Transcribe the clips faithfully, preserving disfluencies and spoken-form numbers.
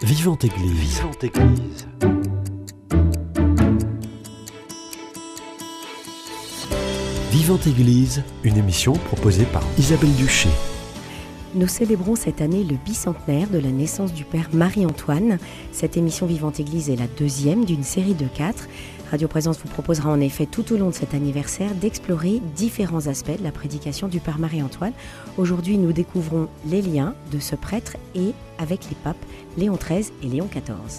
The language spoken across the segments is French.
Vivante Église. Vivante Église. Vivante Église, une émission proposée par Isabelle Duché. Nous célébrons cette année le bicentenaire de la naissance du Père Marie-Antoine. Cette émission Vivante Église est la deuxième d'une série de quatre. Radio Présence vous proposera en effet tout au long de cet anniversaire d'explorer différents aspects de la prédication du Père Marie-Antoine. Aujourd'hui, nous découvrons les liens de ce prêtre et avec les papes Léon treize et Léon quatorze.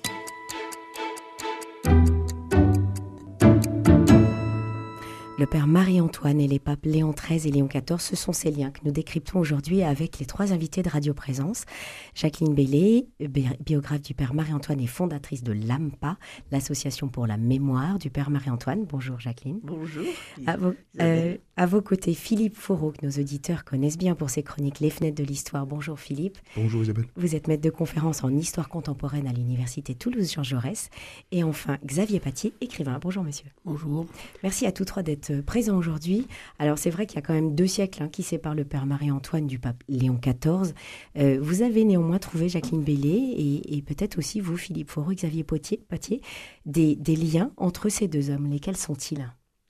Le Père Marie-Antoine et les papes Léon treize et Léon quatorze, ce sont ces liens que nous décryptons aujourd'hui avec les trois invités de Radio Présence. Jacqueline Bellé, biographe du Père Marie-Antoine et fondatrice de l'A M P A, l'association pour la mémoire du Père Marie-Antoine. Bonjour Jacqueline. Bonjour. À vos, euh, à vos côtés, Philippe Fourreau, que nos auditeurs connaissent bien pour ses chroniques Les Fenêtres de l'Histoire. Bonjour Philippe. Bonjour Isabelle. Vous êtes maître de conférence en histoire contemporaine à l'Université Toulouse-Jean Jaurès. Et enfin, Xavier Patier, écrivain. Bonjour monsieur. Bonjour. Merci à tous trois d'être présent aujourd'hui. Alors c'est vrai qu'il y a quand même deux siècles hein, qui séparent le Père Marie-Antoine du pape Léon quatorze. Euh, vous avez néanmoins trouvé, Jacqueline Bellé, et, et peut-être aussi vous, Philippe Fourreau, Xavier Patier, Patier des, des liens entre ces deux hommes. Lesquels sont-ils ?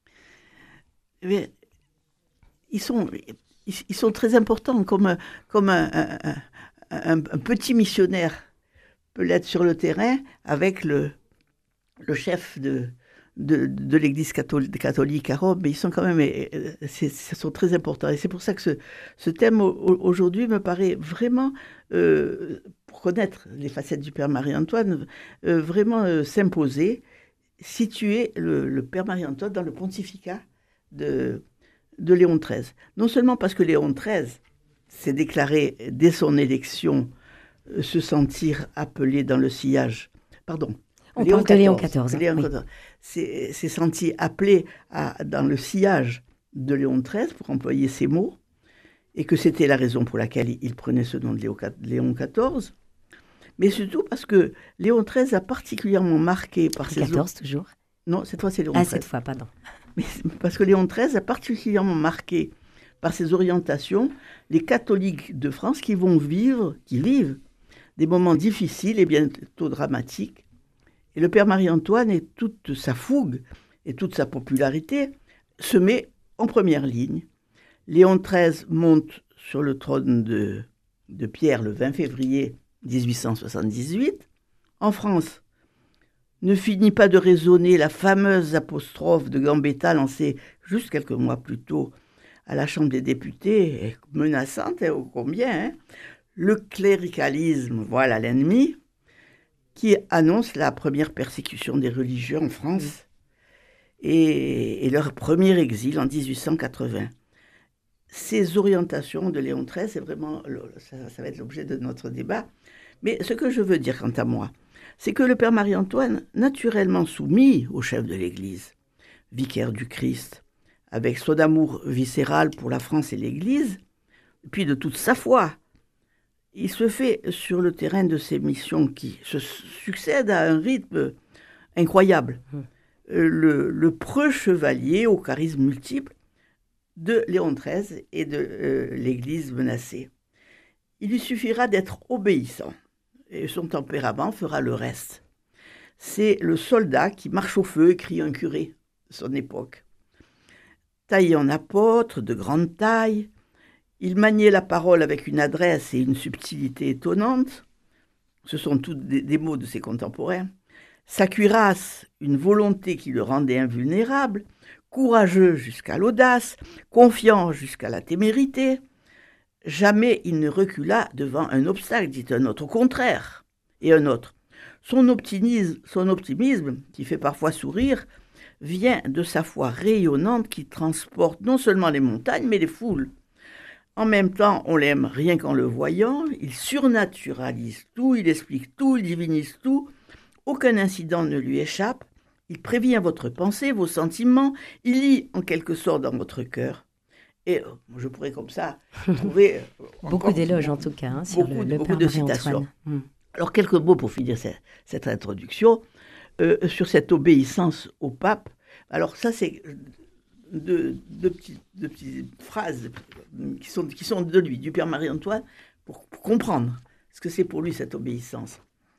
Mais, ils, sont, ils, ils sont très importants, comme, comme un, un, un, un petit missionnaire peut l'être sur le terrain avec le, le chef de... De, de l'Église catholique, catholique à Rome, mais ils sont quand même, c'est, ce sont très importants. Et c'est pour ça que ce, ce thème aujourd'hui me paraît vraiment, euh, pour connaître les facettes du Père Marie-Antoine, euh, vraiment euh, s'imposer, situer le, le Père Marie-Antoine dans le pontificat de, de Léon treize. Non seulement parce que Léon treize s'est déclaré dès son élection euh, se sentir appelé dans le sillage, pardon, On Léon parle de Léon quatorze. Léon oui. quatorze s'est, s'est senti appelé à, dans le sillage de Léon treize, pour employer ces mots, et que c'était la raison pour laquelle il, il prenait ce nom de Léon, Léon quatorze, mais surtout parce que Léon treize a particulièrement marqué par ses... quatorze, toujours. Non, cette fois c'est Léon ah, treize. cette fois, pardon. Mais parce que Léon treize a particulièrement marqué par ses orientations les catholiques de France qui vont vivre, qui vivent des moments difficiles et bientôt dramatiques. Et le Père Marie-Antoine et toute sa fougue et toute sa popularité se met en première ligne. Léon treize monte sur le trône de, de Pierre le vingt février dix-huit cent soixante-dix-huit. En France, ne finit pas de résonner la fameuse apostrophe de Gambetta lancée juste quelques mois plus tôt à la Chambre des députés, menaçante, hein, ô combien, hein. Le cléricalisme, voilà l'ennemi, qui annonce la première persécution des religieux en France et, et leur premier exil en dix-huit cent quatre-vingts. Ces orientations de Léon treize, c'est vraiment, ça, ça va être l'objet de notre débat. Mais ce que je veux dire quant à moi, c'est que le Père Marie-Antoine, naturellement soumis au chef de l'Église, vicaire du Christ, avec son amour viscéral pour la France et l'Église, puis de toute sa foi, il se fait sur le terrain de ces missions qui se succèdent à un rythme incroyable. Mmh. Le, le preux chevalier au charisme multiple de Léon treize et de euh, l'Église menacée. Il lui suffira d'être obéissant et son tempérament fera le reste. C'est le soldat qui marche au feu, écrit un curé de son époque. Taillé en apôtre, de grande taille, il maniait la parole avec une adresse et une subtilité étonnantes. Ce sont tous des, des mots de ses contemporains. Sa cuirasse, une volonté qui le rendait invulnérable, courageux jusqu'à l'audace, confiant jusqu'à la témérité. Jamais il ne recula devant un obstacle, dit un autre. Au contraire, et un autre. Son optimisme, son optimisme, qui fait parfois sourire, vient de sa foi rayonnante qui transporte non seulement les montagnes, mais les foules. En même temps, on l'aime rien qu'en le voyant, il surnaturalise tout, il explique tout, il divinise tout, aucun incident ne lui échappe, il prévient votre pensée, vos sentiments, il lit en quelque sorte dans votre cœur. Et je pourrais comme ça trouver... beaucoup d'éloges en tout cas, hein, sur beaucoup, le, le beaucoup Père de Marie-Antoine. citations. Mmh. Alors quelques mots pour finir cette, cette introduction, euh, sur cette obéissance au pape. Alors ça c'est... De, de, petits, de petites phrases qui sont, qui sont de lui, du Père Marie-Antoine, pour, pour comprendre ce que c'est pour lui cette obéissance.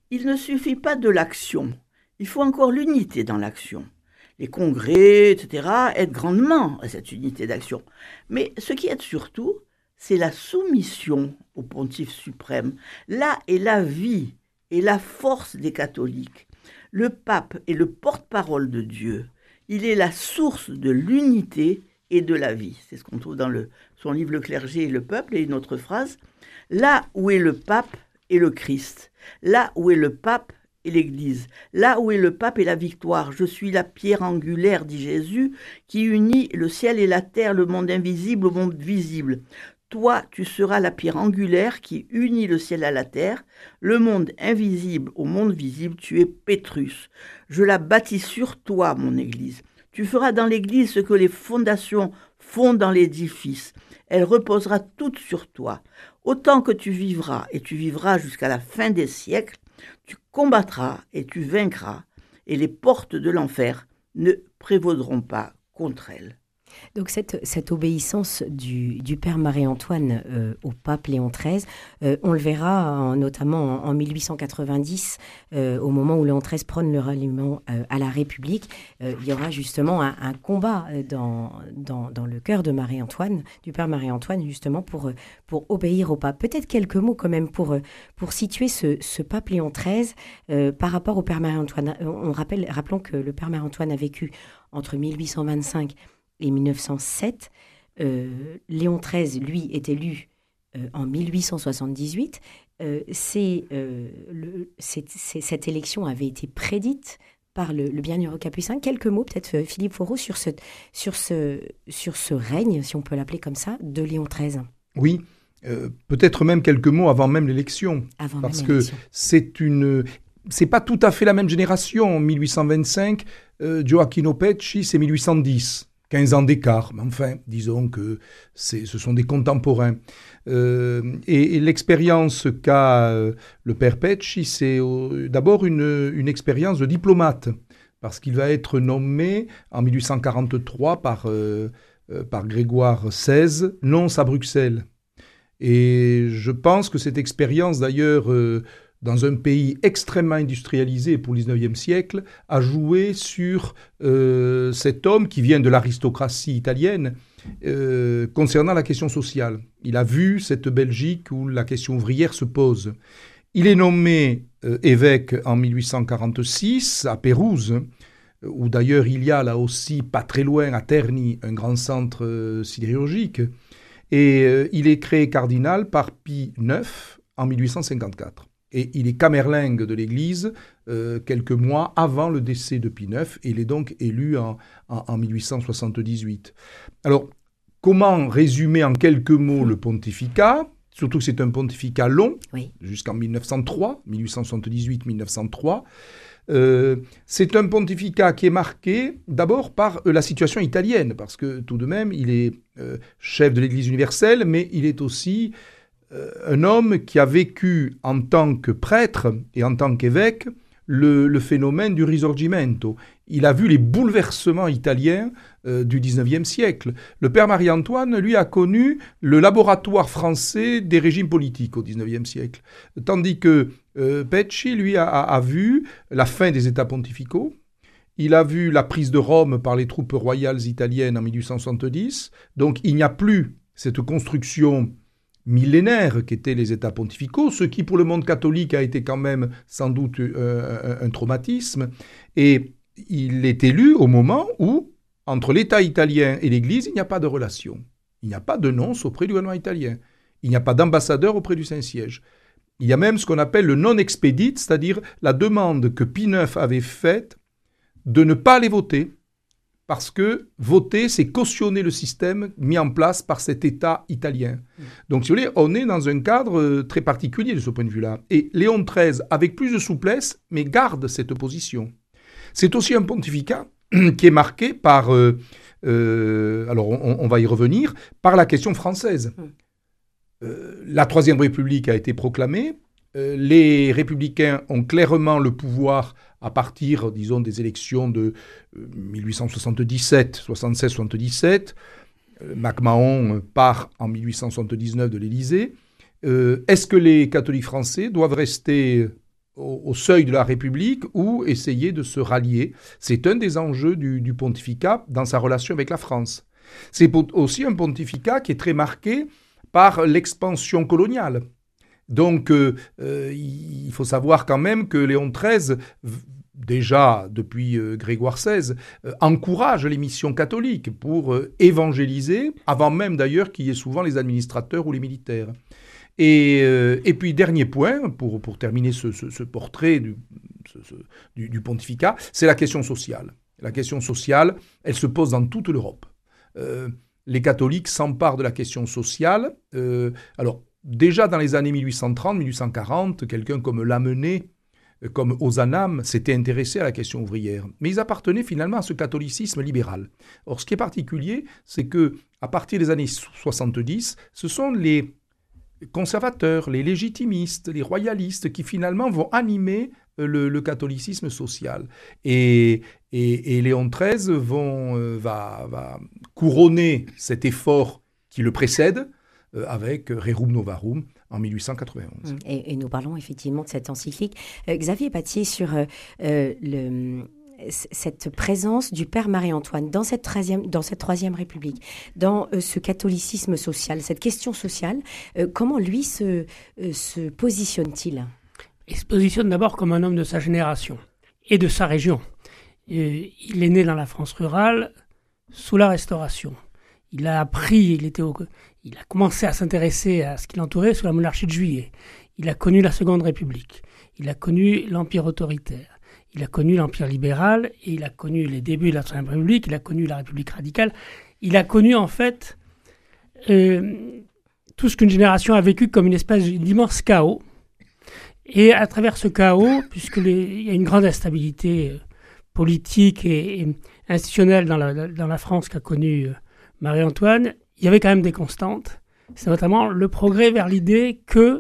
il ne suffit pas de l'action. Il faut encore l'unité dans l'action. Les congrès, et cetera, aident grandement à cette unité d'action. Mais ce qui aide surtout, c'est la soumission au Pontife suprême. Là est la vie et la force des catholiques. Le pape est le porte-parole de Dieu. Il est la source de l'unité et de la vie. C'est ce qu'on trouve dans le, son livre Le clergé et le peuple, et une autre phrase. Là où est le pape est le Christ. Là où est le pape est l'Église. Là où est le pape est la victoire. Je suis la pierre angulaire, dit Jésus, qui unit le ciel et la terre, le monde invisible au monde visible. Toi, tu seras la pierre angulaire qui unit le ciel à la terre, le monde invisible au monde visible. Tu es Pétrus. Je la bâtis sur toi, mon Église. Tu feras dans l'Église ce que les fondations font dans l'édifice. Elle reposera toute sur toi. Autant que tu vivras, et tu vivras jusqu'à la fin des siècles, tu combattras et tu vaincras, et les portes de l'enfer ne prévaudront pas contre elle. Donc cette, cette obéissance du, du père Marie-Antoine euh, au pape Léon treize, euh, on le verra en, notamment en, en mille huit cent quatre-vingt-dix, euh, au moment où Léon treize prône le ralliement euh, à la République. Euh, il y aura justement un, un combat dans, dans, dans le cœur de Marie-Antoine, du père Marie-Antoine, justement pour, pour obéir au pape. Peut-être quelques mots quand même pour, pour situer ce, ce pape Léon treize euh, par rapport au père Marie-Antoine. On rappelle, rappelons que le père Marie-Antoine a vécu entre mille huit cent vingt-cinq et mille neuf cent sept, euh, Léon treize, lui, est élu euh, en mille huit cent soixante-dix-huit. Euh, c'est, euh, le, c'est, c'est, cette élection avait été prédite par le, le bienheureux capucin. Quelques mots, peut-être, Philippe Foreau, sur ce, sur, ce, sur ce règne, si on peut l'appeler comme ça, de Léon treize. Oui, euh, peut-être même quelques mots avant même l'élection. Avant parce même que l'élection. c'est une... C'est pas tout à fait la même génération. En mille huit cent vingt-cinq, euh, Gioacchino Pecci, c'est mille huit cent dix. quinze ans d'écart, mais enfin, disons que c'est, ce sont des contemporains. Euh, et, et l'expérience qu'a euh, le père Pecci, c'est euh, d'abord une, une expérience de diplomate, parce qu'il va être nommé en mille huit cent quarante-trois par, euh, euh, par Grégoire seize, nonce à Bruxelles. Et je pense que cette expérience, d'ailleurs, euh, dans un pays extrêmement industrialisé pour le dix-neuvième siècle, a joué sur euh, cet homme qui vient de l'aristocratie italienne euh, concernant la question sociale. Il a vu cette Belgique où la question ouvrière se pose. Il est nommé euh, évêque en mille huit cent quarante-six à Pérouse, où d'ailleurs il y a là aussi, pas très loin, à Terni, un grand centre euh, sidérurgique. Et euh, il est créé cardinal par Pie neuf en mille huit cent cinquante-quatre. Et il est camerlingue de l'Église euh, quelques mois avant le décès de Pie neuf, et il est donc élu en, en, en mille huit cent soixante-dix-huit. Alors, comment résumer en quelques mots le pontificat ? Surtout que c'est un pontificat long, oui. Jusqu'en mille neuf cent trois, mille huit cent soixante-dix-huit mille neuf cent trois. Euh, c'est un pontificat qui est marqué d'abord par euh, la situation italienne, parce que tout de même, il est euh, chef de l'Église universelle, mais il est aussi euh, un homme qui a vécu en tant que prêtre et en tant qu'évêque le, le phénomène du Risorgimento. Il a vu les bouleversements italiens euh, du dix-neuvième siècle. Le père Marie-Antoine, lui, a connu le laboratoire français des régimes politiques au dix-neuvième siècle. Tandis que euh, Pecci, lui, a, a vu la fin des États pontificaux. Il a vu la prise de Rome par les troupes royales italiennes en mille huit cent soixante-dix. Donc, il n'y a plus cette construction millénaire qu'étaient les États pontificaux, ce qui, pour le monde catholique, a été quand même sans doute euh, un, un traumatisme. Et il est élu au moment où, entre l'État italien et l'Église, il n'y a pas de relation. Il n'y a pas de nonce auprès du gouvernement italien. Il n'y a pas d'ambassadeur auprès du Saint-Siège. Il y a même ce qu'on appelle le non-expedit, c'est-à-dire la demande que Pie neuf avait faite de ne pas aller voter, parce que voter, c'est cautionner le système mis en place par cet État italien. Mmh. Donc, si vous voulez, on est dans un cadre très particulier de ce point de vue-là. Et Léon treize, avec plus de souplesse, mais garde cette position. C'est aussi un pontificat qui est marqué par, euh, euh, alors on, on va y revenir, par la question française. Mmh. Euh, la Troisième République a été proclamée. Euh, les républicains ont clairement le pouvoir à partir, disons, des élections de euh, mille huit cent soixante-dix-sept, soixante-seize soixante-dix-sept. Euh, MacMahon part en mille huit cent soixante-dix-neuf de l'Élysée. Euh, est-ce que les catholiques français doivent rester au, au seuil de la République ou essayer de se rallier. C'est un des enjeux du, du pontificat dans sa relation avec la France. C'est aussi un pontificat qui est très marqué par l'expansion coloniale. Donc, euh, euh, il faut savoir quand même que Léon treize, déjà depuis euh, Grégoire seize, euh, encourage les missions catholiques pour euh, évangéliser, avant même d'ailleurs qu'il y ait souvent les administrateurs ou les militaires. Et, euh, et puis, dernier point, pour, pour terminer ce, ce, ce portrait du, ce, ce, du, du pontificat, c'est la question sociale. La question sociale, elle se pose dans toute l'Europe. Euh, les catholiques s'emparent de la question sociale. Euh, alors, déjà dans les années mille huit cent trente, mille huit cent quarante, quelqu'un comme Lamennais, comme Ozanam, s'était intéressé à la question ouvrière. Mais ils appartenaient finalement à ce catholicisme libéral. Or, ce qui est particulier, c'est que à partir des années soixante-dix, ce sont les conservateurs, les légitimistes, les royalistes qui finalement vont animer le, le catholicisme social. Et, et, et Léon treize vont, euh, va, va couronner cet effort qui le précède euh, avec Rerum Novarum en mille huit cent quatre-vingt-onze. Et, et nous parlons effectivement de cette encyclique. Euh, Xavier Pattier, sur euh, le... cette présence du Père Marie-Antoine dans cette troisième, dans cette troisième République, dans euh, ce catholicisme social, cette question sociale, euh, comment lui se, euh, se positionne-t-il ? Il se positionne d'abord comme un homme de sa génération et de sa région. Et il est né dans la France rurale sous la Restauration. Il a appris, il, était au, il a commencé à s'intéresser à ce qui l'entourait sous la monarchie de Juillet. Il a connu la Seconde République. Il a connu l'Empire autoritaire. Il a connu l'Empire libéral et il a connu les débuts de la Troisième République, il a connu la République radicale. Il a connu en fait euh, tout ce qu'une génération a vécu comme une espèce d'immense chaos. Et à travers ce chaos, puisqu'il y a une grande instabilité euh, politique et, et institutionnelle dans la, dans la France qu'a connue euh, Marie-Antoine, il y avait quand même des constantes. C'est notamment le progrès vers l'idée que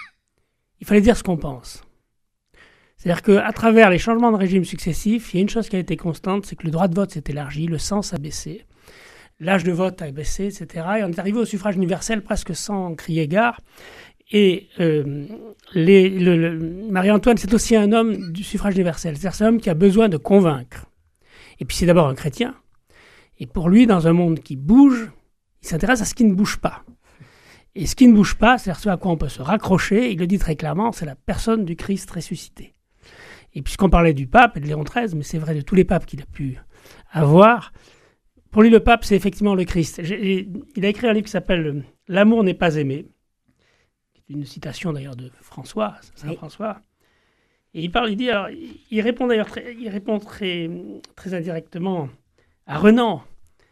il fallait dire ce qu'on pense. C'est-à-dire qu'à travers les changements de régime successifs, il y a une chose qui a été constante, c'est que le droit de vote s'est élargi, le cens a baissé, l'âge de vote a baissé, et cetera. Et on est arrivé au suffrage universel presque sans crier gare. Et euh, les, le, le, Marie-Antoine, c'est aussi un homme du suffrage universel. C'est-à-dire c'est un homme qui a besoin de convaincre. Et puis c'est d'abord un chrétien. Et pour lui, dans un monde qui bouge, il s'intéresse à ce qui ne bouge pas. Et ce qui ne bouge pas, c'est-à-dire ce à quoi on peut se raccrocher, il le dit très clairement, c'est la personne du Christ ressuscité. Et puisqu'on parlait du pape et de Léon treize, mais c'est vrai de tous les papes qu'il a pu avoir, pour lui le pape c'est effectivement le Christ. J'ai, il a écrit un livre qui s'appelle « L'amour n'est pas aimé », une citation d'ailleurs de François, Saint François. Et il parle, il dit, alors, il répond d'ailleurs très, il répond très, très indirectement à Renan.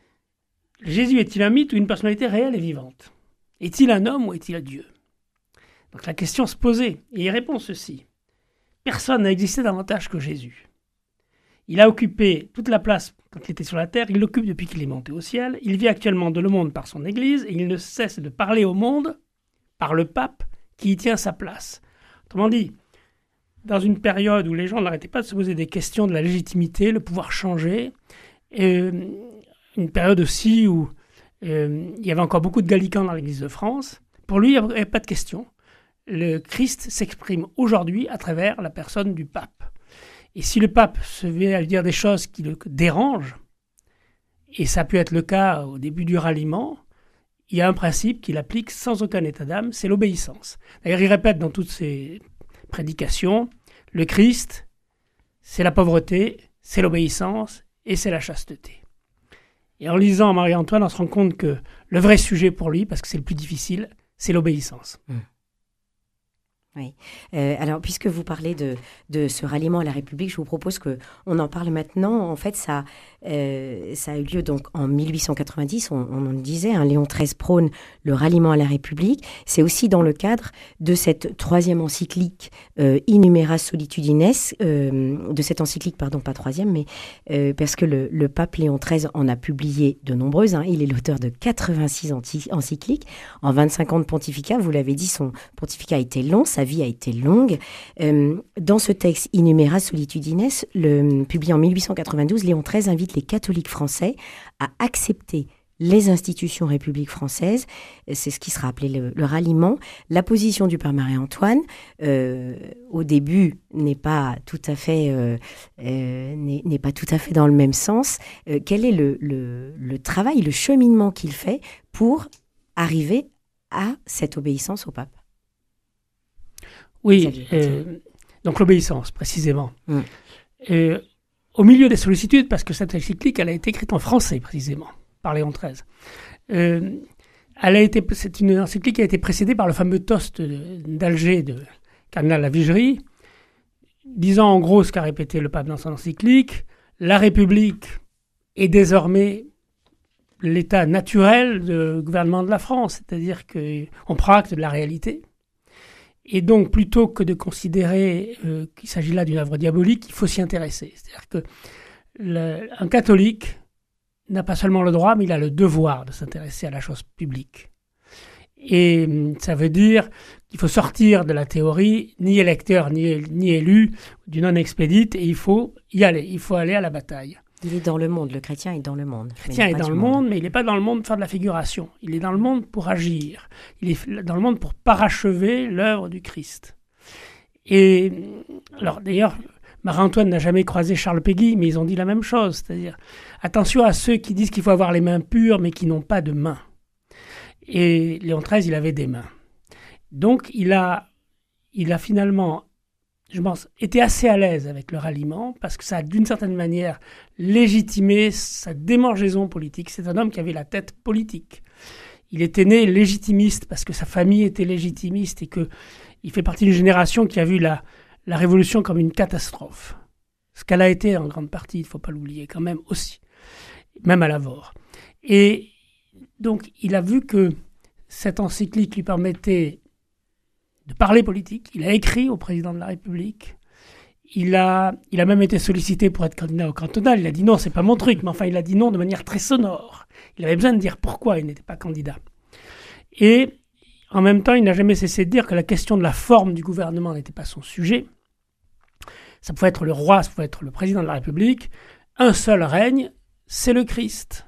Jésus est-il un mythe ou une personnalité réelle et vivante ? Est-il un homme ou est-il un Dieu ? Donc la question se posait, et il répond ceci. Personne n'a existé davantage que Jésus. Il a occupé toute la place quand il était sur la terre, il l'occupe depuis qu'il est monté au ciel, il vit actuellement de le monde par son Église, et il ne cesse de parler au monde par le pape qui y tient sa place. Autrement dit, dans une période où les gens n'arrêtaient pas de se poser des questions de la légitimité, le pouvoir changeait, et une période aussi où euh, il y avait encore beaucoup de gallicans dans l'Église de France, pour lui, il n'y avait pas de question. Le Christ s'exprime aujourd'hui à travers la personne du pape. Et si le pape se met à lui dire des choses qui le dérangent, et ça peut être le cas au début du ralliement, il y a un principe qu'il applique sans aucun état d'âme, c'est l'obéissance. D'ailleurs, il répète dans toutes ses prédications, le Christ, c'est la pauvreté, c'est l'obéissance et c'est la chasteté. Et en lisant Marie-Antoine, on se rend compte que le vrai sujet pour lui, parce que c'est le plus difficile, c'est l'obéissance. Mmh. Oui. Euh, alors, puisque vous parlez de, de ce ralliement à la République, je vous propose qu'on en parle maintenant. En fait, ça, euh, ça a eu lieu donc en mille huit cent quatre-vingt-dix, on, on en disait, hein, Léon treize prône le ralliement à la République. C'est aussi dans le cadre de cette troisième encyclique euh, Innumeras Solitudines, euh, de cette encyclique, pardon, pas troisième, mais euh, parce que le, le pape Léon treize en a publié de nombreuses. Hein, il est l'auteur de quatre-vingt-six anti- encycliques. En vingt-cinq ans de pontificat, vous l'avez dit, son pontificat a été long, sa vie a été longue. Euh, dans ce texte Innumeras Solitudines, le, publié en mille huit cent quatre-vingt-douze, Léon treize invite les catholiques français à accepter les institutions République française, c'est ce qui sera appelé le, le ralliement. La position du père Marie-Antoine, euh, au début, n'est pas tout à fait, euh, euh, n'est, n'est pas tout à fait dans le même sens. Euh, quel est le, le, le travail, le cheminement qu'il fait pour arriver à cette obéissance au pape? Oui, euh, donc l'obéissance, précisément. Hum. Euh, au milieu des sollicitudes, parce que cette encyclique, elle a été écrite en français, précisément, par Léon treize. Euh, elle a été, c'est une encyclique qui a été précédée par le fameux toast d'Alger de cardinal Lavigerie, disant en gros ce qu'a répété le pape dans son encyclique: la République est désormais l'état naturel du gouvernement de la France, c'est-à-dire qu'on prend acte de la réalité. Et donc, plutôt que de considérer euh, qu'il s'agit là d'une œuvre diabolique, il faut s'y intéresser. C'est-à-dire que le, un catholique n'a pas seulement le droit, mais il a le devoir de s'intéresser à la chose publique. Et ça veut dire qu'il faut sortir de la théorie, ni électeur, ni, ni élu, du non-expédite, et il faut y aller, il faut aller à la bataille. Il est dans le monde, le chrétien est dans le monde. Le chrétien est dans le monde, monde, mais il n'est pas dans le monde pour faire de la figuration. Il est dans le monde pour agir. Il est dans le monde pour parachever l'œuvre du Christ. Et alors d'ailleurs, Marie-Antoine n'a jamais croisé Charles Péguy, mais ils ont dit la même chose, c'est-à-dire attention à ceux qui disent qu'il faut avoir les mains pures, mais qui n'ont pas de mains. Et Léon treize, il avait des mains. Donc il a, il a finalement, je pense, été assez à l'aise avec le ralliement, parce que ça a d'une certaine manière légitimé sa démangeaison politique. C'est un homme qui avait la tête politique. Il était né légitimiste, parce que sa famille était légitimiste, et qu'il fait partie d'une génération qui a vu la, la Révolution comme une catastrophe. Ce qu'elle a été en grande partie, il ne faut pas l'oublier quand même aussi, même à Lavore. Et donc il a vu que cette encyclique lui permettait de parler politique. Il a écrit au président de la République. Il a, il a même été sollicité pour être candidat au cantonal. Il a dit non, c'est pas mon truc, mais enfin il a dit non de manière très sonore. Il avait besoin de dire pourquoi il n'était pas candidat. Et en même temps, il n'a jamais cessé de dire que la question de la forme du gouvernement n'était pas son sujet. Ça pouvait être le roi, ça pouvait être le président de la République. Un seul règne, c'est le Christ.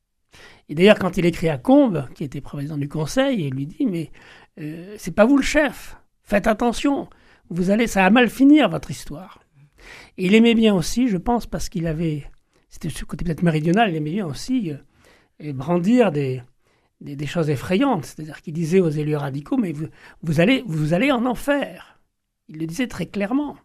Et d'ailleurs, quand il écrit à Combes, qui était président du Conseil, il lui dit mais Euh, c'est pas vous le chef, faites attention, vous allez, ça va mal finir votre histoire. Et il aimait bien aussi, je pense, parce qu'il avait, c'était ce côté peut-être méridional, il aimait bien aussi euh, brandir des, des, des choses effrayantes, c'est-à-dire qu'il disait aux élus radicaux, mais vous, vous, allez, vous allez en enfer. Il le disait très clairement.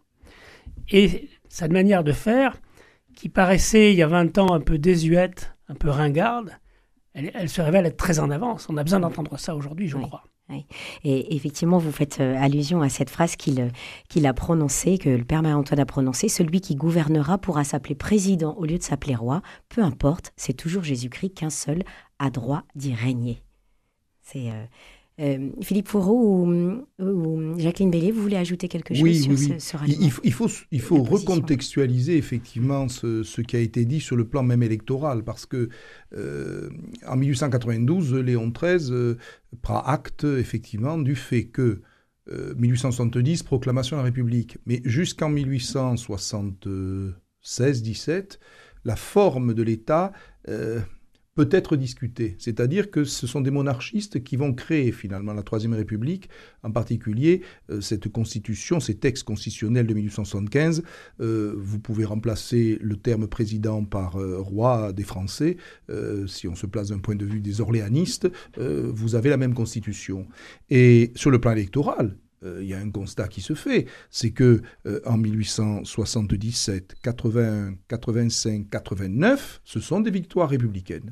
Et sa manière de faire, qui paraissait il y a vingt ans un peu désuète, un peu ringarde, elle, elle se révèle être très en avance. On a besoin d'entendre ça aujourd'hui, je oui. crois. Oui. Et effectivement, vous faites euh, allusion à cette phrase qu'il, qu'il a prononcée, que le père Marie-Antoine a prononcée: celui qui gouvernera pourra s'appeler président au lieu de s'appeler roi. Peu importe, c'est toujours Jésus-Christ qu'un seul a droit d'y régner. C'est euh, euh, Philippe Fourreau ou, ou Jacqueline Bélier, vous voulez ajouter quelque chose oui, sur oui, ce, oui. ce ralliement? Il, il faut, il faut recontextualiser effectivement ce, ce qui a été dit sur le plan même électoral, parce que euh, en dix-huit cent quatre-vingt-douze, Léon treize euh, prend acte effectivement du fait que euh, dix-huit cent soixante-dix, proclamation de la République, mais jusqu'en dix-huit cent soixante-seize dix-sept, la forme de l'État euh, peut être discutée. C'est-à-dire que ce sont des monarchistes qui vont créer finalement la Troisième République, en particulier euh, cette constitution, ces textes constitutionnels de dix-huit cent soixante-quinze. Euh, vous pouvez remplacer le terme président par euh, roi des Français. Euh, si on se place d'un point de vue des orléanistes, euh, vous avez la même constitution. Et sur le plan électoral, il euh, y a un constat qui se fait, c'est que euh, en dix-huit cent soixante-dix-sept, quatre-vingt-un, quatre-vingt-cinq, quatre-vingt-neuf, ce sont des victoires républicaines.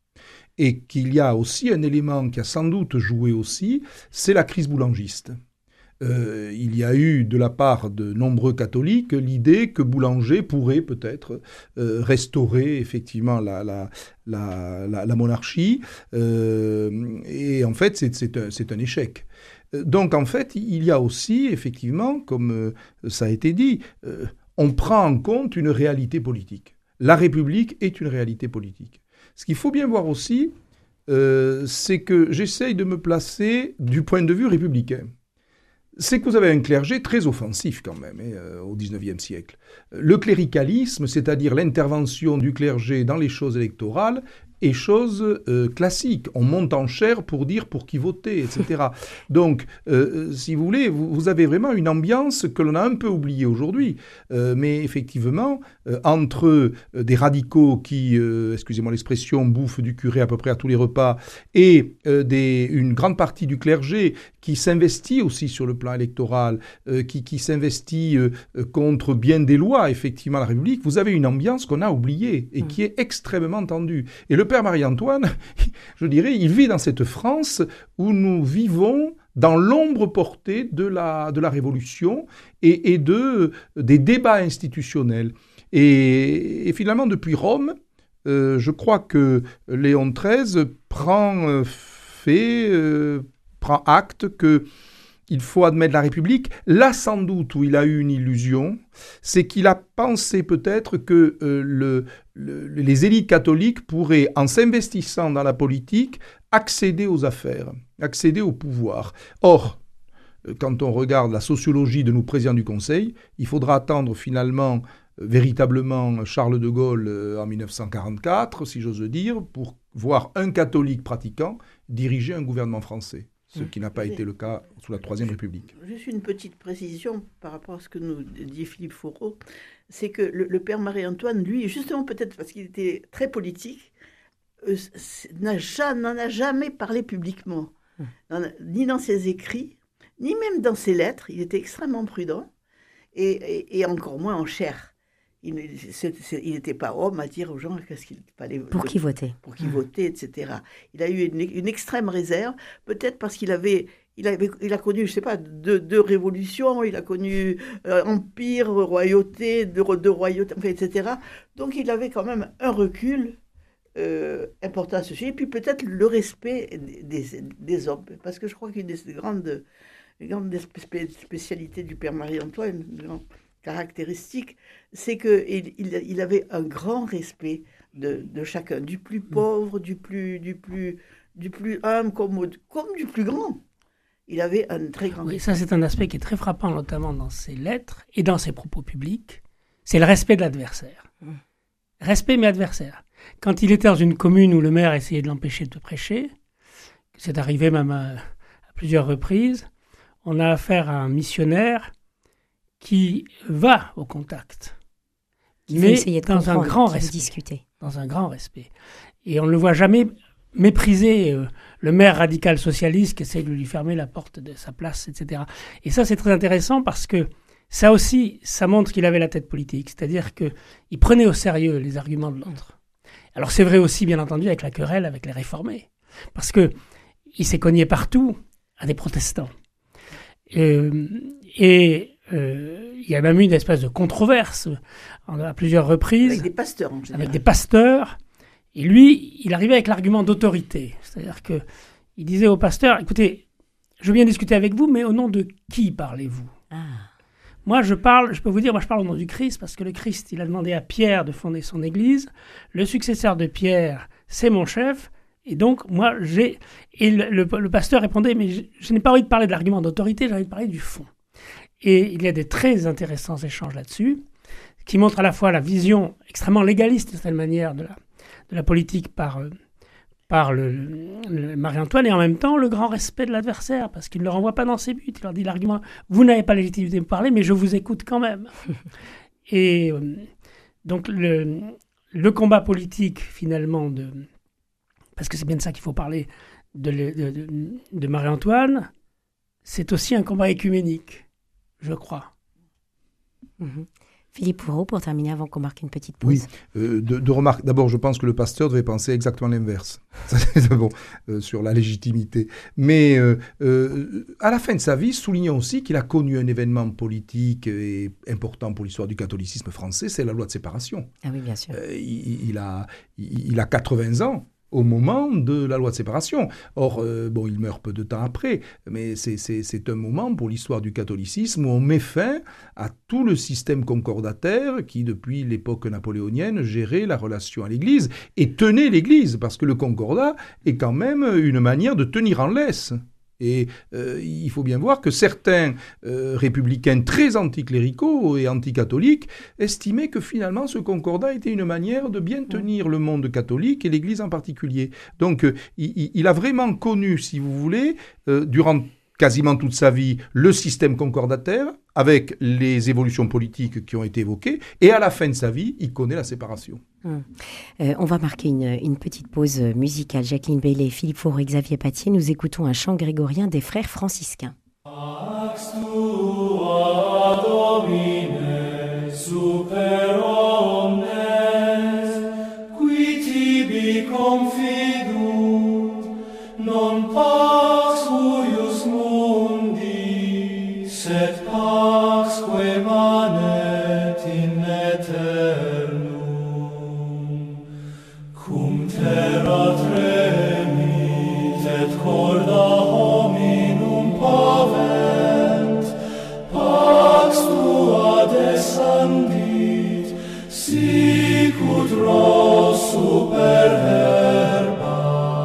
Et qu'il y a aussi un élément qui a sans doute joué aussi, c'est la crise boulangiste. Euh, il y a eu de la part de nombreux catholiques l'idée que Boulanger pourrait peut-être euh, restaurer effectivement la, la, la, la, la monarchie. Euh, et en fait, c'est, c'est, un, c'est un échec. Donc en fait, il y a aussi, effectivement, comme euh, ça a été dit, euh, on prend en compte une réalité politique. La République est une réalité politique. Ce qu'il faut bien voir aussi, euh, c'est que j'essaye de me placer du point de vue républicain. C'est que vous avez un clergé très offensif quand même, hein, euh, au dix-neuvième siècle. Le cléricalisme, c'est-à-dire l'intervention du clergé dans les choses électorales, est chose euh, classique. On monte en chaire pour dire pour qui voter, et cetera. Donc, euh, si vous voulez, vous, vous avez vraiment une ambiance que l'on a un peu oubliée aujourd'hui. Euh, mais effectivement, euh, entre euh, des radicaux qui, euh, excusez-moi l'expression, bouffent du curé à peu près à tous les repas, et euh, des, une grande partie du clergé qui s'investit aussi sur le plan électoral, euh, qui, qui s'investit euh, contre bien des lois, effectivement, la République, vous avez une ambiance qu'on a oubliée et mmh. qui est extrêmement tendue. Et le père Marie-Antoine, je dirais, il vit dans cette France où nous vivons dans l'ombre portée de la, de la Révolution et, et de, des débats institutionnels. Et, et finalement, depuis Rome, euh, je crois que Léon treize prend euh, fait, euh, prend acte que il faut admettre la République. Là, sans doute, où il a eu une illusion, c'est qu'il a pensé peut-être que euh, le, le, les élites catholiques pourraient, en s'investissant dans la politique, accéder aux affaires, accéder au pouvoir. Or, quand on regarde la sociologie de nos présidents du Conseil, il faudra attendre finalement euh, véritablement Charles de Gaulle euh, en dix-neuf cent quarante-quatre, si j'ose dire, pour voir un catholique pratiquant diriger un gouvernement français. Ce qui n'a pas été le cas sous la Troisième République. Juste une petite précision par rapport à ce que nous dit Philippe Foreau, c'est que le, le père Marie-Antoine, lui, justement peut-être parce qu'il était très politique, euh, n'a jamais, n'en a jamais parlé publiquement, dans, ni dans ses écrits, ni même dans ses lettres. Il était extrêmement prudent, et, et, et encore moins en chair. Il n'était pas homme à dire aux gens qu'est-ce qu'il fallait pour qui voter, pour qui voter, et cetera. Il a eu une, une extrême réserve, peut-être parce qu'il avait, il avait, il a connu, je sais pas, deux, deux révolutions, il a connu euh, empire, royauté, deux, deux royautés, enfin, et cetera. Donc il avait quand même un recul euh, important à ce sujet, et puis peut-être le respect des, des, des hommes, parce que je crois qu'une des grandes, des grandes spécialités du père Marie-Antoine, caractéristique, c'est qu'il il, il avait un grand respect de, de chacun, du plus pauvre, du plus, du plus, du plus humble, comme, comme du plus grand. Il avait un très grand oui, respect. Ça, c'est un aspect qui est très frappant, notamment dans ses lettres et dans ses propos publics. C'est le respect de l'adversaire. Mmh. Respect, mais adversaire. Quand il était dans une commune où le maire essayait de l'empêcher de prêcher, c'est arrivé même à, à plusieurs reprises, on a affaire à un missionnaire qui va au contact, qui mais essayer de dans un grand respect, discuter. dans un grand respect. Et on ne le voit jamais mépriser euh, le maire radical socialiste qui essaie de lui fermer la porte de sa place, et cetera. Et ça, c'est très intéressant parce que ça aussi, ça montre qu'il avait la tête politique, c'est-à-dire qu'il prenait au sérieux les arguments de l'autre. Alors c'est vrai aussi, bien entendu, avec la querelle avec les réformés, parce que il s'est cogné partout à des protestants. Euh, et Euh, il y a même eu une espèce de controverse à plusieurs reprises. Avec des pasteurs, en général. Avec des pasteurs. Et lui, il arrivait avec l'argument d'autorité. C'est-à-dire qu'il disait aux pasteurs, écoutez, je viens discuter avec vous, mais au nom de qui parlez-vous ? ah. Moi, je parle, je peux vous dire, moi je parle au nom du Christ, parce que le Christ, il a demandé à Pierre de fonder son église. Le successeur de Pierre, c'est mon chef. Et donc, moi, j'ai... Et le, le, le pasteur répondait, mais je, je n'ai pas envie de parler de l'argument d'autorité, j'ai envie de parler du fond. Et il y a des très intéressants échanges là-dessus, qui montrent à la fois la vision extrêmement légaliste, de cette manière, de la, de la politique par, euh, par le, le Marie-Antoine, et en même temps le grand respect de l'adversaire, parce qu'il ne le renvoie pas dans ses buts. Il leur dit l'argument, vous n'avez pas la légitimité de me parler, mais je vous écoute quand même. Et euh, donc le, le combat politique, finalement, de, parce que c'est bien de ça qu'il faut parler, de, de, de, de Marie-Antoine, c'est aussi un combat écuménique. Je crois. Mmh. Philippe Foreau, pour terminer, avant qu'on marque une petite pause. Oui, euh, de, de remarques. D'abord, je pense que le pasteur devait penser exactement l'inverse. C'est bon, euh, sur la légitimité. Mais euh, euh, à la fin de sa vie, soulignons aussi qu'il a connu un événement politique et important pour l'histoire du catholicisme français, c'est la loi de séparation. Ah oui, bien sûr. Euh, il, il, a, il, il a quatre-vingts ans. Au moment de la loi de séparation. Or, euh, bon, il meurt peu de temps après, mais c'est, c'est, c'est un moment pour l'histoire du catholicisme où on met fin à tout le système concordataire qui, depuis l'époque napoléonienne, gérait la relation à l'Église et tenait l'Église, parce que le concordat est quand même une manière de tenir en laisse Et euh, il faut bien voir que certains euh, républicains très anticléricaux et anticatholiques estimaient que finalement ce concordat était une manière de bien tenir le monde catholique et l'Église en particulier. Donc euh, il, il a vraiment connu, si vous voulez, euh, durant quasiment toute sa vie, le système concordataire, avec les évolutions politiques qui ont été évoquées, et à la fin de sa vie, il connaît la séparation. Hum. Euh, on va marquer une, une petite pause musicale. Jacqueline Baillet, Philippe Foreau et Xavier Patier, nous écoutons un chant grégorien des frères franciscains. Pax tua Domine super omnes, qui tibi confidunt, non pax huius mundi, sed pax que manet in aeternum. Cum terra tremit et corda hominum pavent, pax tua descendit, sicut ros super herba.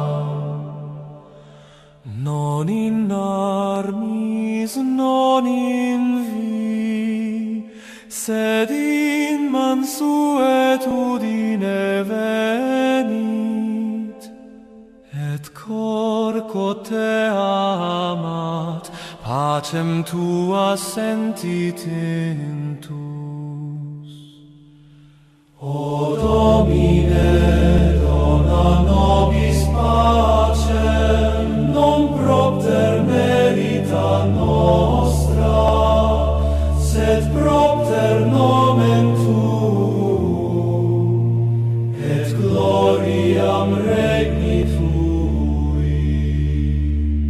Non in armis, non in vi, sed in mansuetudine venit, et cor te amat, pacem tua sentit intus. O Domine, dona nobis pacem, non propter merita nostra, sed propter nomen tuum, et gloriam regni tui.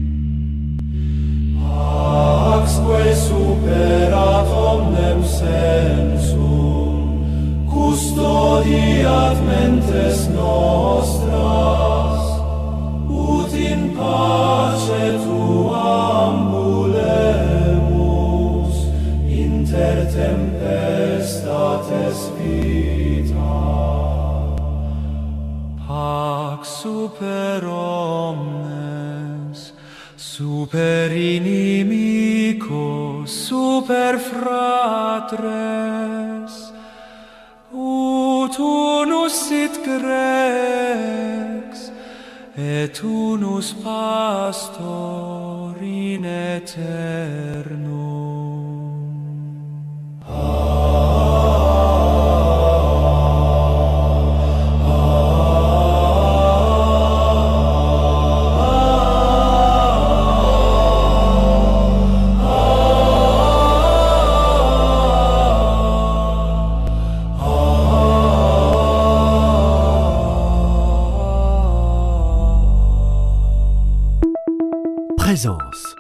Paxque superat omnem sensum, custodiat mentes nostras, ut in pace tua ambulemus, inter tempestates vita. Pax super omnes, super inimico, super fratres, ut unus sit grex, et unus pastor in aeternum. Présence.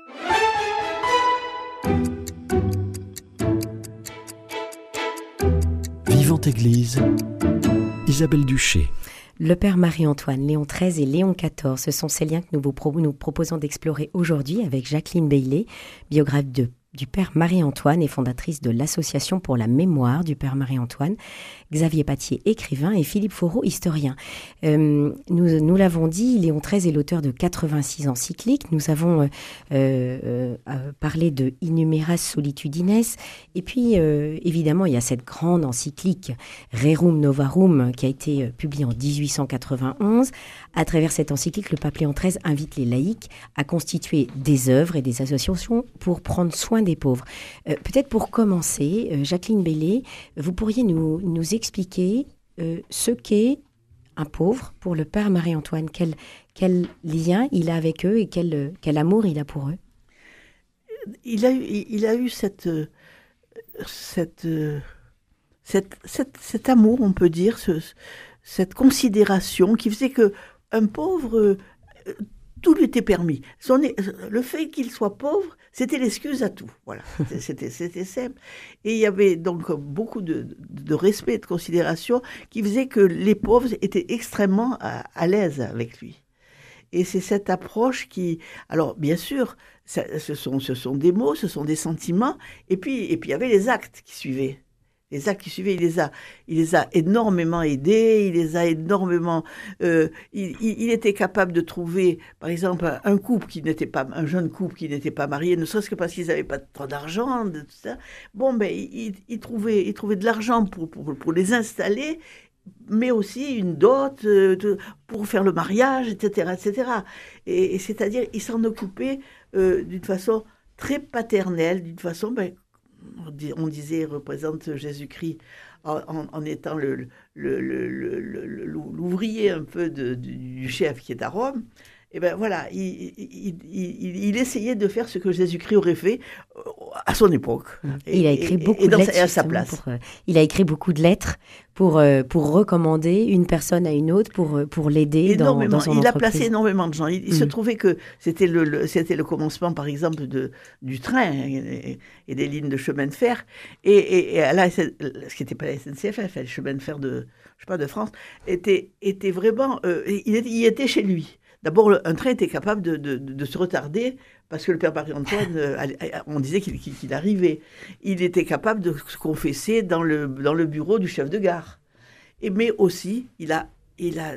Vivante Église, Isabelle Duché. Le père Marie-Antoine, Léon treize et Léon quatorze, ce sont ces liens que nous vous pro- nous proposons d'explorer aujourd'hui avec Jacqueline Baillet, biographe de du père Marie-Antoine et fondatrice de l'Association pour la mémoire du père Marie-Antoine, Xavier Patier, écrivain, et Philippe Foreau, historien. Euh, nous, nous l'avons dit, Léon treize est l'auteur de quatre-vingt-six encycliques. Nous avons euh, euh, euh, parlé de Innumeras Solitudines. Et puis, euh, évidemment, il y a cette grande encyclique Rerum Novarum qui a été euh, publiée en dix-huit cent quatre-vingt-onze. À travers cette encyclique, le pape Léon treize invite les laïcs à constituer des œuvres et des associations pour prendre soin des pauvres. Euh, peut-être pour commencer, euh, Jacqueline Baillet, vous pourriez nous, nous expliquer euh, ce qu'est un pauvre pour le père Marie-Antoine. Quel, quel lien il a avec eux et quel, quel amour il a pour eux? Il a eu, il a eu cette, cette, cette, cette, cet amour, on peut dire, ce, cette considération qui faisait que un pauvre, euh, tout lui était permis. Son, le fait qu'il soit pauvre, c'était l'excuse à tout. Voilà, c'était, c'était simple. Et il y avait donc beaucoup de, de respect et de considération qui faisait que les pauvres étaient extrêmement à, à l'aise avec lui. Et c'est cette approche qui... Alors, bien sûr, ça, ce, sont, ce sont des mots, ce sont des sentiments, et puis, et puis il y avait les actes qui suivaient. les actes qui suivaient, il les a, il les a énormément aidés, il les a énormément... Euh, il, il, il était capable de trouver, par exemple, un couple qui n'était pas... un jeune couple qui n'était pas marié, ne serait-ce que parce qu'ils n'avaient pas trop d'argent, de tout ça. Bon, ben, il, il, trouvait, il trouvait de l'argent pour, pour, pour les installer, mais aussi une dot euh, de, pour faire le mariage, et cetera, et cetera. Et, et c'est-à-dire, il s'en occupait euh, d'une façon très paternelle, d'une façon, ben, on disait, représente Jésus-Christ en, en, en étant le, le, le, le, le, l'ouvrier un peu de, du, du chef qui est à Rome. Et ben voilà, il, il, il, il essayait de faire ce que Jésus-Christ aurait fait à son époque. Et, il a écrit beaucoup de lettres à sa place. Pour, euh, il a écrit beaucoup de lettres pour, euh, pour recommander une personne à une autre, pour, pour l'aider dans, dans son il entreprise. a placé énormément de gens. Il, il mmh. se trouvait que c'était le, le, c'était le commencement, par exemple, de, du train et, et des lignes de chemin de fer. Et, et, et là, ce qui n'était pas la S N C F, le chemin de fer de, je sais pas, de France, était, était vraiment... Euh, il, il était chez lui. D'abord, un train était capable de, de, de se retarder parce que le père Marie-Antoine, euh, on disait qu'il, qu'il arrivait. Il était capable de se confesser dans le, dans le bureau du chef de gare. Et, mais aussi, il a, il, a,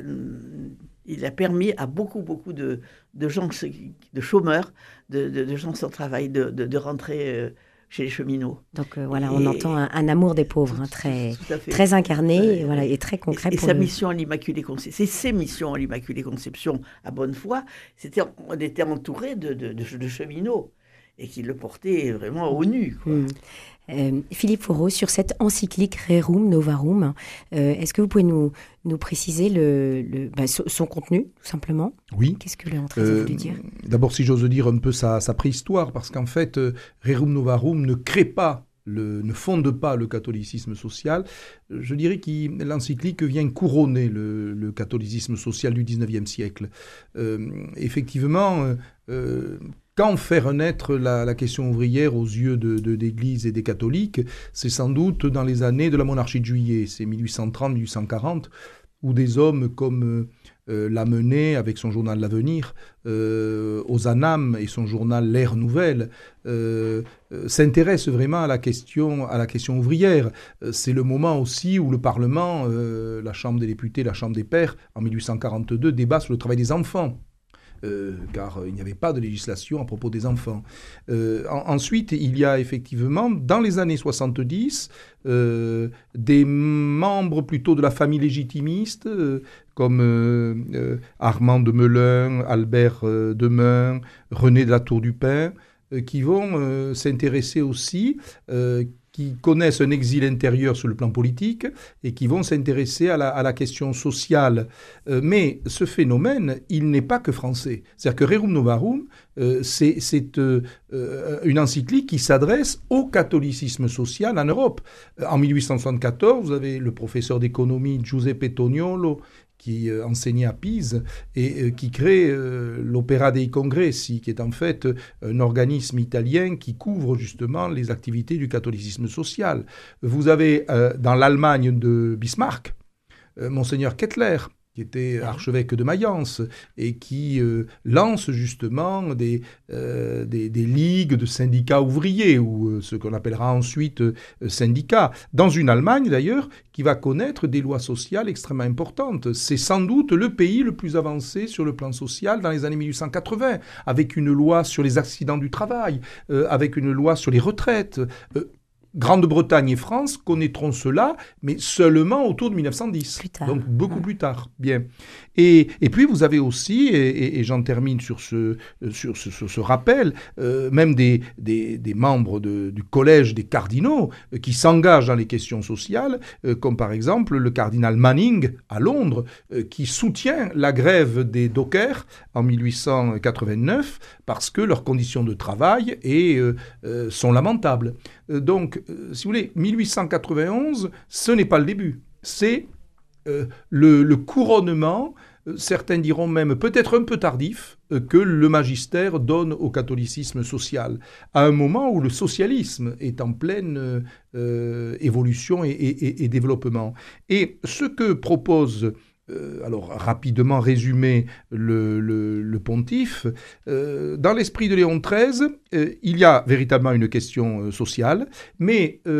il a permis à beaucoup, beaucoup de, de gens, de chômeurs, de, de, de gens sans travail, de, de, de rentrer... Euh, chez les cheminots. Donc euh, voilà, on et, entend un, un amour des pauvres, hein, très, tout à fait. très incarné ouais, et, voilà, et très concret. Et, et pour sa le... mission à l'Immaculée Conception, c'est ses missions à l'Immaculée Conception à bonne foi, c'était, on était entouré de, de, de, de cheminots et qui le portaient vraiment au nu, quoi. Mmh. Euh, Philippe Foreau, sur cette encyclique Rerum Novarum, euh, est-ce que vous pouvez nous, nous préciser le, le, bah, son, son contenu, tout simplement ? Oui. Qu'est-ce que Léon treize euh, a voulu dire ? D'abord, si j'ose dire un peu sa, sa préhistoire, parce qu'en fait, euh, Rerum Novarum ne crée pas, le, ne fonde pas le catholicisme social. Je dirais que l'encyclique vient couronner le, le catholicisme social du dix-neuvième siècle. Euh, effectivement, euh, euh, quand faire naître la, la question ouvrière aux yeux de, de l'Église et des catholiques, c'est sans doute dans les années de la monarchie de Juillet, c'est mille huit cent trente à mille huit cent quarante, où des hommes comme euh, Lamennais, avec son journal L'Avenir, euh, Ozanam et son journal L'Ère Nouvelle, euh, euh, s'intéressent vraiment à la question, à la question ouvrière. Euh, c'est le moment aussi où le Parlement, euh, la Chambre des députés, la Chambre des pairs, en mille huit cent quarante-deux, débat sur le travail des enfants. Euh, car euh, il n'y avait pas de législation à propos des enfants. Euh, en, ensuite, il y a effectivement, dans les années soixante-dix, euh, des membres plutôt de la famille légitimiste, euh, comme euh, euh, Armand de Melun, Albert euh, Demeun, René de la Tour-du-Pin, euh, qui vont euh, s'intéresser aussi, euh, qui connaissent un exil intérieur sur le plan politique et qui vont s'intéresser à la, à la question sociale. Euh, mais ce phénomène, il n'est pas que français. C'est-à-dire que Rerum Novarum, euh, c'est, c'est euh, une encyclique qui s'adresse au catholicisme social en Europe. En mille huit cent soixante-quatorze, vous avez le professeur d'économie Giuseppe Toniolo, qui euh, enseignait à Pise et euh, qui crée euh, l'Opera dei Congressi, qui est en fait euh, un organisme italien qui couvre justement les activités du catholicisme social. Vous avez euh, dans l'Allemagne de Bismarck, euh, Monseigneur Kettler, qui était archevêque de Mayence et qui euh, lance justement des, euh, des, des ligues de syndicats ouvriers, ou euh, ce qu'on appellera ensuite euh, syndicats, dans une Allemagne d'ailleurs qui va connaître des lois sociales extrêmement importantes. C'est sans doute le pays le plus avancé sur le plan social dans les années mille huit cent quatre-vingts, avec une loi sur les accidents du travail, euh, avec une loi sur les retraites. Euh, Grande-Bretagne et France connaîtront cela, mais seulement autour de mille neuf cent dix. Plus tard. Donc beaucoup plus tard. Bien. Et, et puis vous avez aussi, et, et, et j'en termine sur ce, sur ce, sur ce rappel, euh, même des, des, des membres de, du collège des cardinaux euh, qui s'engagent dans les questions sociales, euh, comme par exemple le cardinal Manning à Londres, euh, qui soutient la grève des dockers en mille huit cent quatre-vingt-neuf parce que leurs conditions de travail et, euh, euh, sont lamentables. Euh, donc, euh, si vous voulez, mille huit cent quatre-vingt-onze, ce n'est pas le début. C'est euh, le, le couronnement, euh, certains diront même peut-être un peu tardif, euh, que le magistère donne au catholicisme social, à un moment où le socialisme est en pleine euh, évolution et, et, et développement. Et ce que propose... Euh, alors, rapidement résumé le, le, le pontife, euh, dans l'esprit de Léon treize, euh, il y a véritablement une question euh, sociale, mais euh,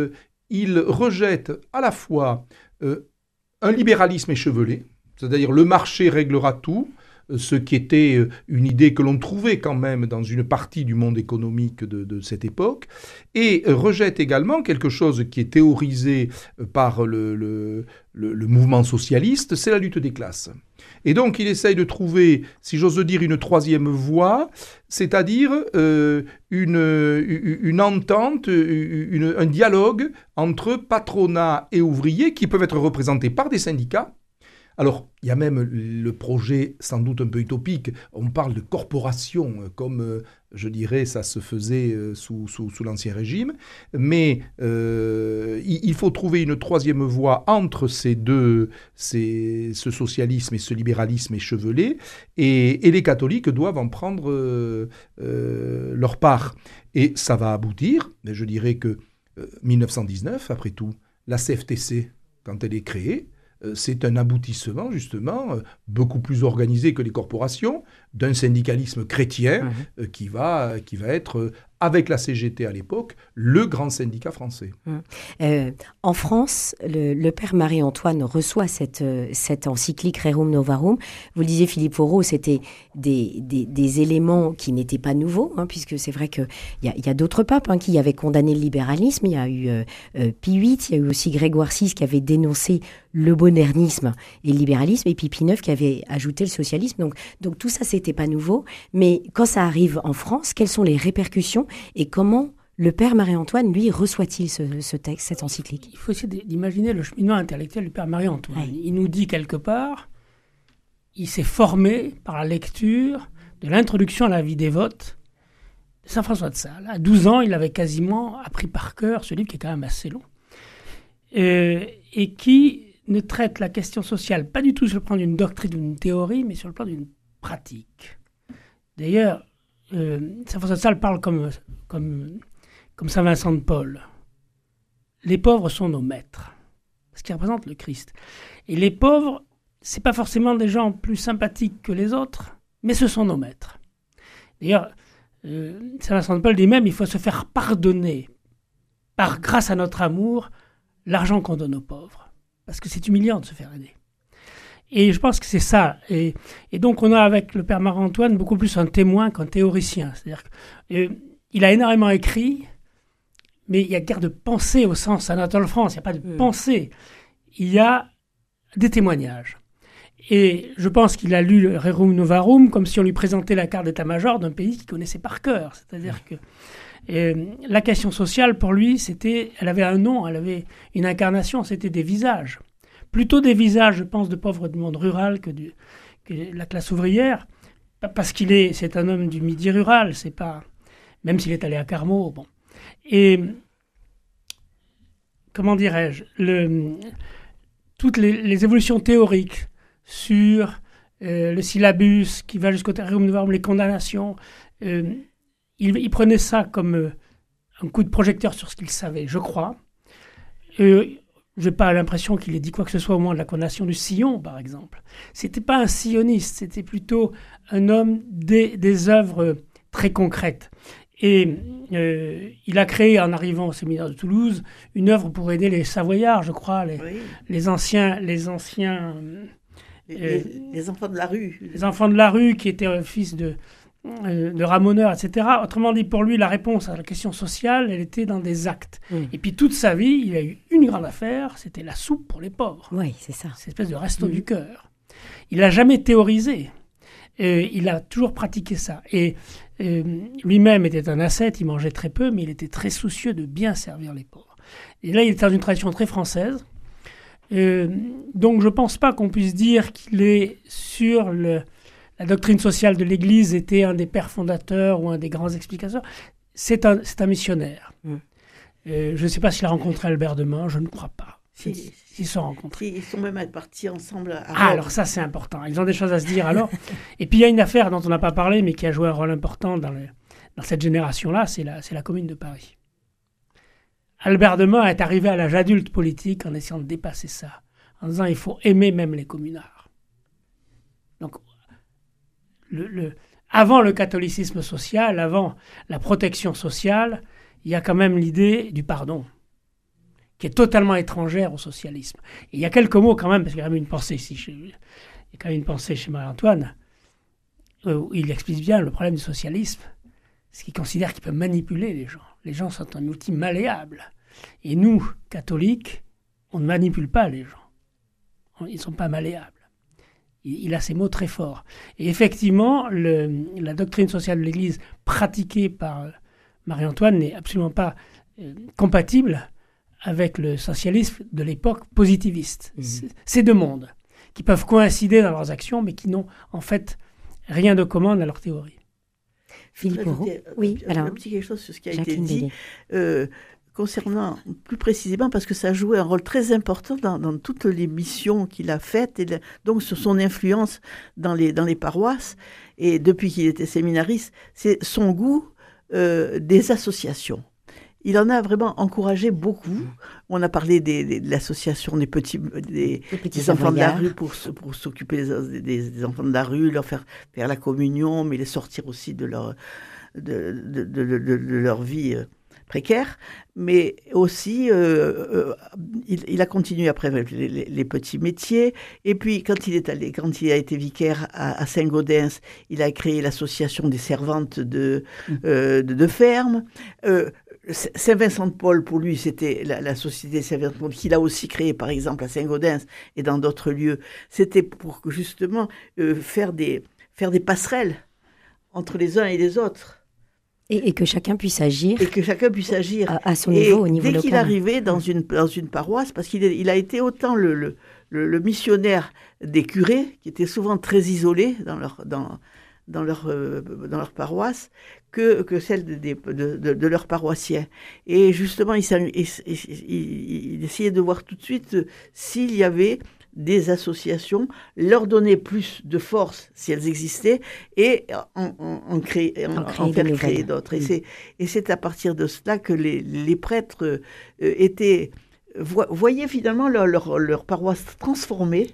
il rejette à la fois euh, un libéralisme échevelé, c'est-à-dire le marché réglera tout, ce qui était une idée que l'on trouvait quand même dans une partie du monde économique de, de cette époque, et rejette également quelque chose qui est théorisé par le, le, le, le mouvement socialiste, c'est la lutte des classes. Et donc il essaye de trouver, si j'ose dire, une troisième voie, c'est-à-dire euh, une, une entente, une, un dialogue entre patronat et ouvriers qui peuvent être représentés par des syndicats. Alors, il y a même le projet sans doute un peu utopique, on parle de corporation, comme, euh, je dirais, ça se faisait euh, sous, sous, sous l'Ancien Régime, mais euh, il, il faut trouver une troisième voie entre ces deux, ces, ce socialisme et ce libéralisme échevelé, et, et les catholiques doivent en prendre euh, euh, leur part. Et ça va aboutir, mais je dirais que euh, mille neuf cent dix-neuf, après tout, la C F T C, quand elle est créée, c'est un aboutissement, justement, beaucoup plus organisé que les corporations, d'un syndicalisme chrétien mmh. qui, va, qui va être, avec la C G T à l'époque, le grand syndicat français. Mmh. Euh, en France, le, le père Marie-Antoine reçoit cette, cette encyclique Rerum Novarum. Vous le disiez, Philippe Foreau, c'était des, des, des éléments qui n'étaient pas nouveaux, hein, puisque c'est vrai qu'il y a, y a d'autres papes hein, qui avaient condamné le libéralisme. Il y a eu euh, euh, Pie huit, il y a eu aussi Grégoire six qui avait dénoncé le modernisme et le libéralisme, et puis Pie neuf qui avait ajouté le socialisme. Donc, donc tout ça, c'était pas nouveau. Mais quand ça arrive en France, quelles sont les répercussions et comment le père Marie-Antoine, lui, reçoit-il ce, ce texte, cette encyclique ? Il faut essayer d'imaginer le cheminement intellectuel du père Marie-Antoine. Oui. Il nous dit quelque part, il s'est formé par la lecture de l'introduction à la vie dévote de saint François de Sales. À douze ans, il avait quasiment appris par cœur ce livre qui est quand même assez long, euh, et qui ne traite la question sociale pas du tout sur le plan d'une doctrine, d'une théorie, mais sur le plan d'une pratique. D'ailleurs, euh, saint François de Sales parle comme, comme, comme saint Vincent de Paul. Les pauvres sont nos maîtres, parce qu'ils représentent le Christ. Et les pauvres, ce n'est pas forcément des gens plus sympathiques que les autres, mais ce sont nos maîtres. D'ailleurs, euh, saint Vincent de Paul dit même, il faut se faire pardonner, par grâce à notre amour, l'argent qu'on donne aux pauvres. Parce que c'est humiliant de se faire aider. Et je pense que c'est ça. Et, et donc, on a avec le père Marie-Antoine beaucoup plus un témoin qu'un théoricien. C'est-à-dire qu'il a énormément écrit, mais il y a guère de pensée au sens Anatole France. Il n'y a pas de mmh. pensée. Il y a des témoignages. Et je pense qu'il a lu le Rerum Novarum comme si on lui présentait la carte d'état-major d'un pays qu'il connaissait par cœur. C'est-à-dire que et la question sociale, pour lui, c'était, elle avait un nom, elle avait une incarnation, c'était des visages. Plutôt des visages, je pense, de pauvres du monde rural que, du, que la classe ouvrière, parce qu'il est, c'est un homme du midi rural, c'est pas, même s'il est allé à Carmaux, bon. Et, comment dirais-je, le, toutes les, les évolutions théoriques sur euh, le syllabus qui va jusqu'au Rerum Novarum, les condamnations, euh, Il, il prenait ça comme euh, un coup de projecteur sur ce qu'il savait, je crois. Euh, je n'ai pas l'impression qu'il ait dit quoi que ce soit au moment de la condamnation du Sillon, par exemple. Ce n'était pas un silloniste, c'était plutôt un homme des, des œuvres très concrètes. Et euh, il a créé, en arrivant au séminaire de Toulouse, une œuvre pour aider les Savoyards, je crois, les, oui. les anciens... Les, anciens les, euh, les, les enfants de la rue. Les enfants de la rue qui étaient euh, fils de... de ramoneur, et cetera. Autrement dit, pour lui, la réponse à la question sociale, elle était dans des actes. Mmh. Et puis, toute sa vie, il a eu une grande affaire, c'était la soupe pour les pauvres. Oui, c'est ça. Cette espèce de resto mmh. du cœur. Il n'a jamais théorisé. Et il a toujours pratiqué ça. Et euh, lui-même était un ascète, il mangeait très peu, mais il était très soucieux de bien servir les pauvres. Et là, il est dans une tradition très française. Euh, donc, je ne pense pas qu'on puisse dire qu'il est sur le... La doctrine sociale de l'Église était un des pères fondateurs ou un des grands explicateurs. C'est un, c'est un missionnaire. Mmh. Euh, je ne sais pas s'il a rencontré Albert de Mun, je ne crois pas. Si, si, ils se sont rencontrés. Si, ils sont même partis ensemble à Ah, alors ça, c'est important. Ils ont des choses à se dire alors. Et puis, il y a une affaire dont on n'a pas parlé, mais qui a joué un rôle important dans, le, dans cette génération-là, c'est la, c'est la Commune de Paris. Albert de Mun est arrivé à l'âge adulte politique en essayant de dépasser ça, en disant il faut aimer même les communards. Donc, Le, le, avant le catholicisme social, avant la protection sociale, il y a quand même l'idée du pardon, qui est totalement étrangère au socialisme. Et il y a quelques mots quand même, parce qu'il y a quand même une pensée ici, chez, il y a quand même une pensée chez Marie-Antoine, où il explique bien le problème du socialisme, c'est qu'il considère qu'il peut manipuler les gens. Les gens sont un outil malléable. Et nous, catholiques, on ne manipule pas les gens. Ils ne sont pas malléables. Il, il a ces mots très forts. Et effectivement, le, la doctrine sociale de l'Église pratiquée par Marie-Antoine n'est absolument pas euh, compatible avec le socialisme de l'époque positiviste. Mmh. C'est, c'est deux mondes qui peuvent coïncider dans leurs actions, mais qui n'ont en fait rien de commun dans leur théorie. Philippe Foreau, oui, alors un petit quelque chose sur ce qui a Jacqueline été dit euh, concernant plus précisément, parce que ça a joué un rôle très important dans, dans toutes les missions qu'il a faites, et donc sur son influence dans les, dans les paroisses, et depuis qu'il était séminariste, c'est son goût euh, des associations. Il en a vraiment encouragé beaucoup. On a parlé des, des, de l'association des petits, des, petits des enfants de la rue pour, pour s'occuper des, des, des enfants de la rue, leur faire faire la communion, mais les sortir aussi de leur, de, de, de, de, de leur vie précaire. Mais aussi, euh, euh, il, il a continué après avec les, les, les petits métiers. Et puis, quand il est allé, quand il a été vicaire à, à Saint-Gaudens, il a créé l'association des servantes de, euh, de, de ferme. Euh, Saint-Vincent-de-Paul, pour lui, c'était la, la société Saint-Vincent-de-Paul qu'il a aussi créée, par exemple, à Saint-Gaudens et dans d'autres lieux. C'était pour justement euh, faire, des, faire des passerelles entre les uns et les autres. Et, et que chacun puisse agir. Et que chacun puisse agir. À, à son niveau, et au niveau dès local. Dès qu'il arrivait dans une, dans une paroisse, parce qu'il est, il a été autant le, le, le, le missionnaire des curés, qui étaient souvent très isolés dans leur... Dans, dans leur, euh, dans leur paroisse, que, que celle de, de, de, de leurs paroissiens. Et justement, il, il, il, il essayait de voir tout de suite euh, s'il y avait des associations, leur donner plus de force si elles existaient, et en, en, en, créer, en, en, en faire créer d'autres. Et, mmh. c'est, et c'est à partir de cela que les, les prêtres euh, étaient, vo, voyaient finalement leur, leur, leur paroisse transformée,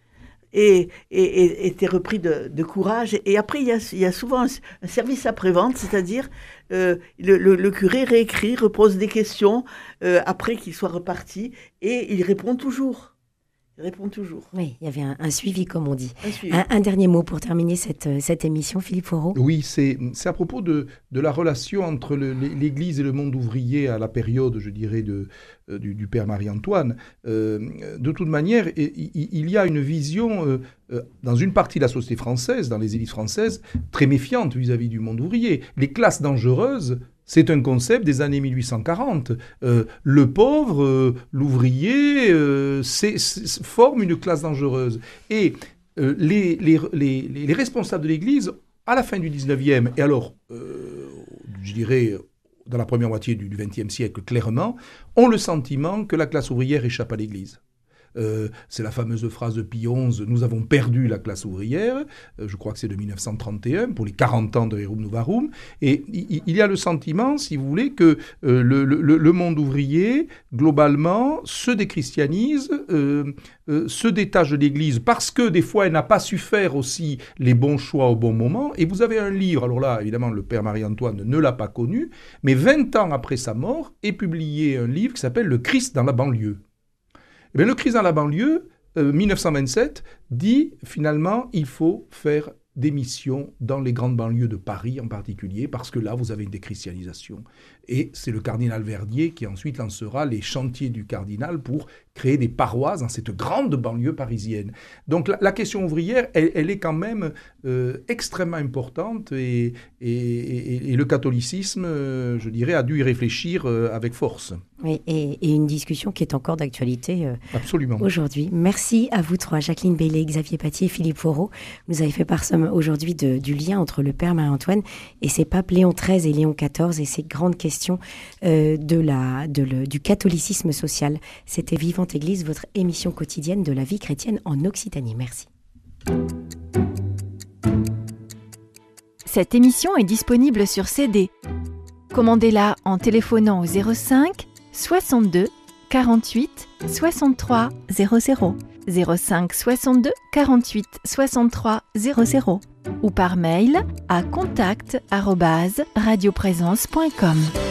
Et, et, et était repris de, de courage. Et après, il y a, il y a souvent un, un service après-vente, c'est-à-dire euh, le, le, le curé réécrit, repose des questions euh, après qu'il soit reparti, et il répond toujours. Il répond toujours. Oui, il y avait un, un suivi, comme on dit. Un, suivi. un, un dernier mot pour terminer cette, cette émission, Philippe Foreau. Oui, c'est, c'est à propos de, de la relation entre le, l'Église et le monde ouvrier à la période, je dirais, de, euh, du, du père Marie-Antoine. Euh, de toute manière, il, il y a une vision, euh, euh, dans une partie de la société française, dans les élites françaises, très méfiante vis-à-vis du monde ouvrier. Les classes dangereuses, c'est un concept des années mille huit cent quarante. Euh, le pauvre, euh, l'ouvrier, euh, c'est, c'est, forme une classe dangereuse. Et euh, les, les, les, les responsables de l'Église, à la fin du dix-neuvième, et alors, euh, je dirais, dans la première moitié du vingtième siècle, clairement, ont le sentiment que la classe ouvrière échappe à l'Église. Euh, c'est la fameuse phrase de Pie onze, « Nous avons perdu la classe ouvrière euh, », je crois que c'est de dix-neuf cent trente et un, pour les quarante ans de Rerum Novarum, et il, il y a le sentiment, si vous voulez, que euh, le, le, le monde ouvrier, globalement, se déchristianise, euh, euh, se détache de l'Église, parce que des fois, elle n'a pas su faire aussi les bons choix au bon moment, et vous avez un livre, alors là, évidemment, le père Marie-Antoine ne l'a pas connu, mais vingt ans après sa mort, est publié un livre qui s'appelle « Le Christ dans la banlieue ». Eh bien, le Christ dans la banlieue, euh, dix-neuf cent vingt-sept, dit finalement il faut faire des missions dans les grandes banlieues de Paris en particulier, parce que là, vous avez une déchristianisation. Et c'est le cardinal Verdier qui ensuite lancera les chantiers du cardinal pour créer des paroisses dans cette grande banlieue parisienne. Donc la, la question ouvrière, elle, elle est quand même euh, extrêmement importante, et, et, et, et le catholicisme, euh, je dirais, a dû y réfléchir euh, avec force. Oui, et, et une discussion qui est encore d'actualité euh, Absolument. Aujourd'hui. Merci à vous trois, Jacqueline Baillet, Xavier Paty et Philippe Foreau. Vous avez fait part aujourd'hui de, du lien entre le père Marie-Antoine et ses papes Léon treize et Léon quatorze, et ces grandes questions euh, de la, de le, du catholicisme social. C'était Vivante Église, votre émission quotidienne de la vie chrétienne en Occitanie. Merci. Cette émission est disponible sur C D. Commandez-la en téléphonant au zéro cinq soixante-deux quarante-huit soixante-trois zéro zéro, zéro cinq soixante-deux quarante-huit soixante-trois zéro zéro ou par mail à contact arobase radioprésence point com.